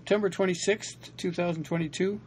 September 26th, 2022,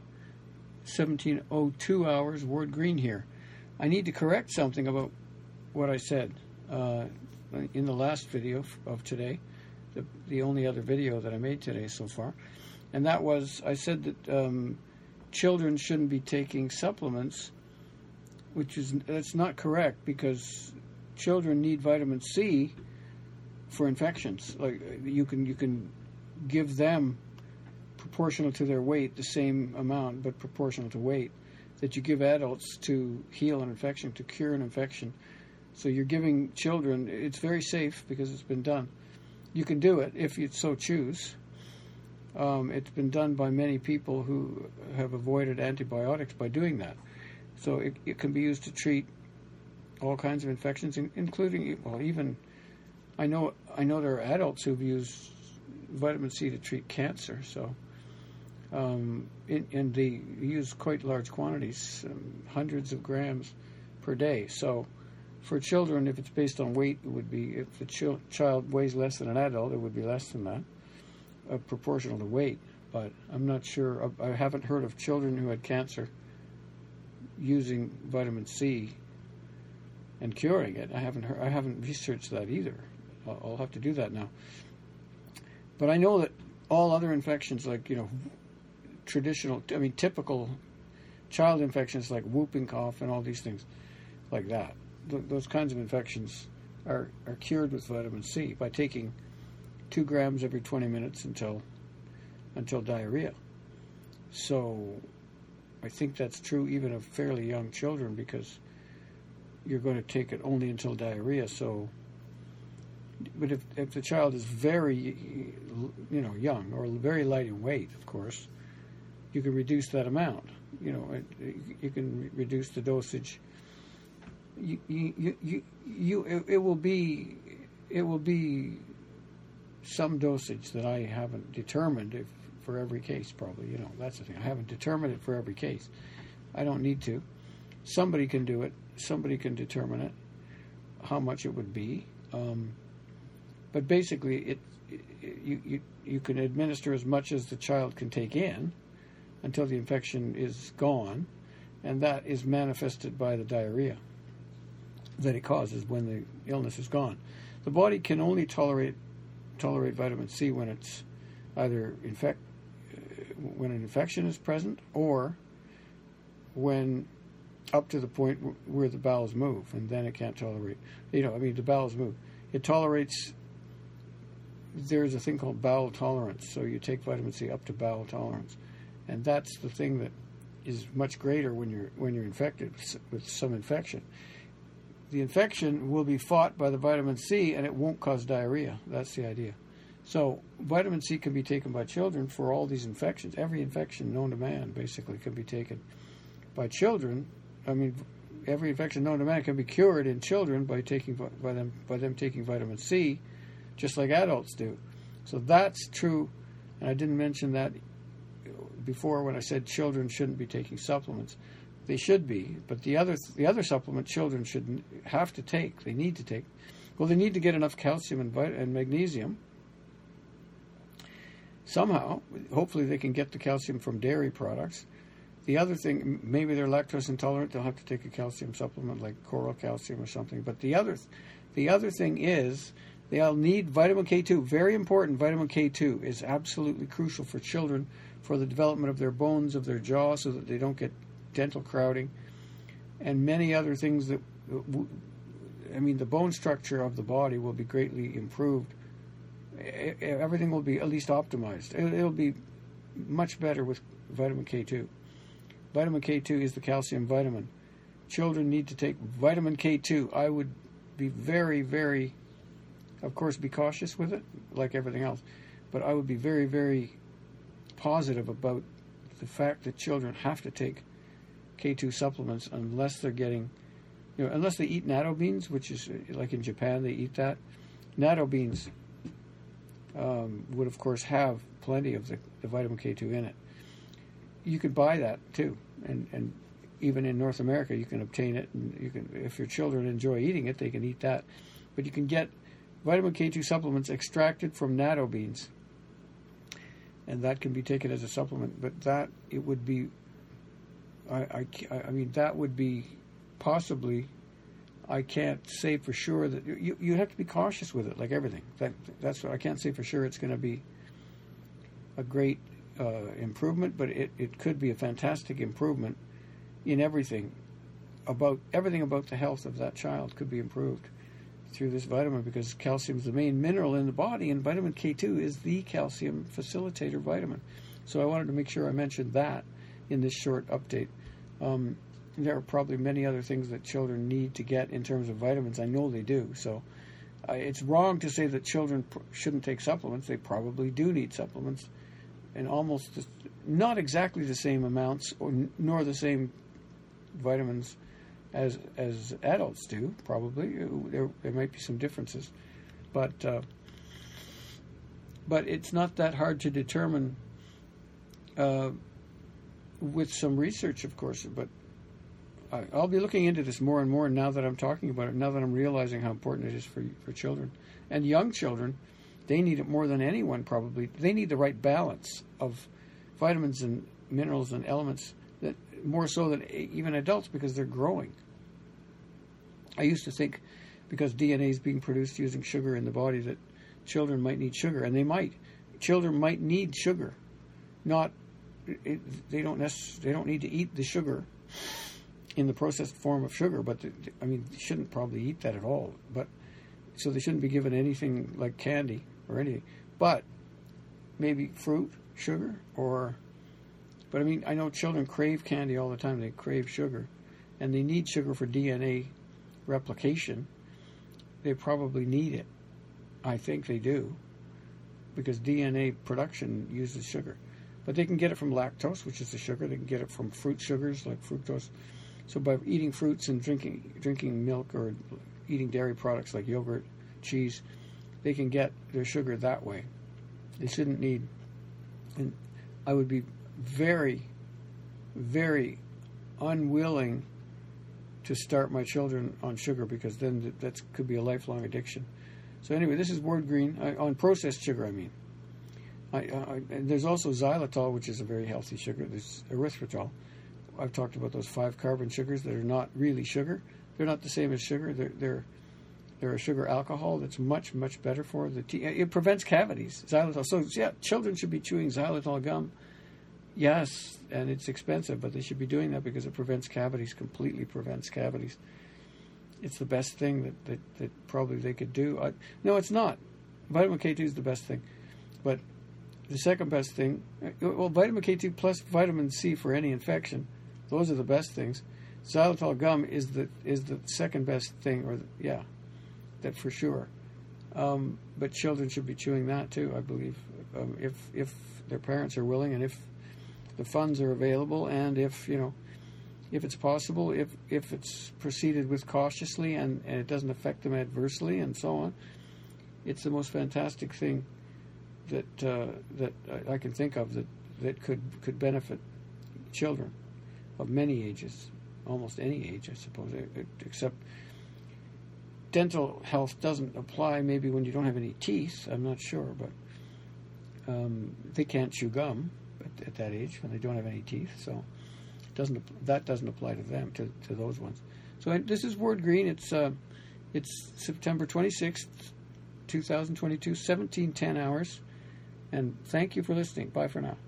17:02 hours, Ward Green here. I need to correct something about what I said in the last video of today, the only other video that I made today so far. And that was, I said that children shouldn't be taking supplements, that's not correct, because children need vitamin C for infections. Like you can give them proportional to their weight, the same amount, but proportional to weight, that you give adults to heal an infection, to cure an infection. So you're giving children, it's very safe because it's been done. You can do it if you so choose. It's been done by many people who have avoided antibiotics by doing that. So it can be used to treat all kinds of infections, including, well, even, I know there are adults who've used vitamin C to treat cancer. So, and they use quite large quantities, hundreds of grams per day. So, for children, if it's based on weight, it would be, if the child weighs less than an adult, it would be less than that, proportional to weight. But I'm not sure. I haven't heard of children who had cancer using vitamin C and curing it. I haven't researched that either. I'll have to do that now. But I know that all other infections, like, typical child infections like whooping cough and all these things like that, those kinds of infections are cured with vitamin C by taking 2 grams every 20 minutes until diarrhea. So I think that's true even of fairly young children, because you're going to take it only until diarrhea. So, but if the child is very, young or very light in weight, of course, you can reduce that amount. You can reduce the dosage. It will be some dosage that I haven't determined for every case. Probably, that's the thing. I haven't determined it for every case. I don't need to. Somebody can do it. Somebody can determine it, how much it would be. But basically, you can administer as much as the child can take in until the infection is gone, and that is manifested by the diarrhea that it causes when the illness is gone. The body can only tolerate vitamin C when it's either when an infection is present, or when up to the point where the bowels move, and then it can't tolerate. The bowels move. It tolerates. There's a thing called bowel tolerance. So you take vitamin C up to bowel tolerance, and that's the thing that is much greater when you're infected with some infection. The infection will be fought by the vitamin C, and it won't cause diarrhea. That's the idea. So vitamin C can be taken by children for all these infections. Every infection known to man basically can be taken by children. Every infection known to man can be cured in children by them taking vitamin C, just like adults do. So that's true, and I didn't mention that before when I said children shouldn't be taking supplements. They should be, but the other supplement children should have to take. They need to take. Well, they need to get enough calcium and magnesium. Somehow, hopefully, they can get the calcium from dairy products. The other thing, maybe they're lactose intolerant. They'll have to take a calcium supplement like coral calcium or something. But the other thing is they'll need vitamin K2. Very important. Vitamin K2 is absolutely crucial for children for the development of their bones, of their jaw, so that they don't get dental crowding, and many other things that, the bone structure of the body will be greatly improved. Everything will be at least optimized. It'll be much better with vitamin K2. Vitamin K2 is the calcium vitamin. Children need to take vitamin K2. I would be very, very, of course, be cautious with it, like everything else, but I would be very, very positive about the fact that children have to take K2 supplements unless they're getting, unless they eat natto beans, which is like in Japan they eat that. Natto beans would of course have plenty of the vitamin K2 in it. You could buy that too, and even in North America you can obtain it, and you can, if your children enjoy eating it, they can eat that. But you can get vitamin K2 supplements extracted from natto beans. and that can be taken as a supplement. But that it would be, I mean, that would be possibly. I can't say for sure that you have to be cautious with it, like everything. That's what I can't say for sure. It's going to be a great improvement, but it could be a fantastic improvement in everything. About the health of that child could be improved through this vitamin, because calcium is the main mineral in the body, and vitamin K2 is the calcium facilitator vitamin. So I wanted to make sure I mentioned that in this short update. There are probably many other things that children need to get in terms of vitamins. I know they do. So it's wrong to say that children shouldn't take supplements. They probably do need supplements, and almost not exactly the same amounts, nor the same vitamins as adults do. Probably there might be some differences, but it's not that hard to determine with some research, of course. But I'll be looking into this more and more now that I'm talking about it, now that I'm realizing how important it is for children. And young children, they need it more than anyone probably. They need the right balance of vitamins and minerals and elements, that more so than even adults, because they're growing. I used to think because DNA is being produced using sugar in the body that children might need sugar, and they might. Children might need sugar. They don't need to eat the sugar in the processed form of sugar, but they shouldn't probably eat that at all. But so they shouldn't be given anything like candy or anything. But maybe fruit, sugar, but I know children crave candy all the time. They crave sugar, and they need sugar for DNA replication. They probably need it. I think they do, because DNA production uses sugar. But they can get it from lactose, which is the sugar. They can get it from fruit sugars like fructose. So by eating fruits and drinking milk or eating dairy products like yogurt, cheese, they can get their sugar that way. They shouldn't need. And I would be very, very unwilling to start my children on sugar, because then that could be a lifelong addiction. So anyway, this is Word Green on processed sugar. And there's also xylitol, which is a very healthy sugar. There's erythritol. I've talked about those 5 carbon sugars that are not really sugar. They're not the same as sugar. They're a sugar alcohol that's much, much better for the teeth. It prevents cavities, xylitol. So yeah, children should be chewing xylitol gum. Yes, and it's expensive, but they should be doing that because it prevents cavities, completely prevents cavities. It's the best thing that probably they could do. No, it's not. Vitamin K2 is the best thing. But the second best thing, well, vitamin K2 plus vitamin C for any infection, those are the best things. Xylitol gum is the second best thing, that for sure. But children should be chewing that too, I believe, if their parents are willing, and if the funds are available, and if it's possible, if it's proceeded with cautiously and it doesn't affect them adversely and so on. It's the most fantastic thing that I can think of that could benefit children of many ages, almost any age, I suppose, except dental health doesn't apply maybe when you don't have any teeth. I'm not sure, but they can't chew gum at that age when they don't have any teeth, so that doesn't apply to them, to those ones. So this is Word Green. It's September 26th, 2022, 17:10 hours, and thank you for listening. Bye for now.